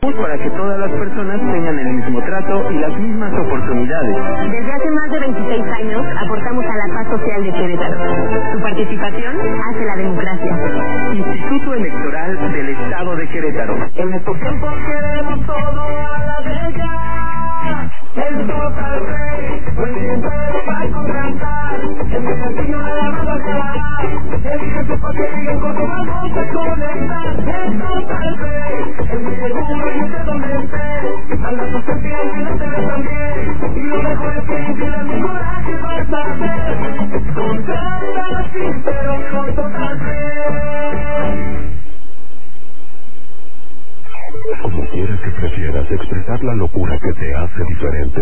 para que todas las personas tengan el mismo trato y las mismas oportunidades. Desde hace más de 26 años aportamos a la paz social de Querétaro. Tu participación hace la democracia. Instituto Electoral del Estado de Querétaro. En estos tiempos queremos todo a la derecha. El total rey, buen tiempo para contratar. El desafío de la rueda se va. Elige tu patio y en corto vamos a conectar. El total rey, el muy seguro y de donde estés. A la sociedad que no te ve tan bien. Y lo mejor es que entiendas mi coraje vas a hacer. Contrata así, pero con total rey. Como quiera que prefieras expresar la locura que te hace diferente.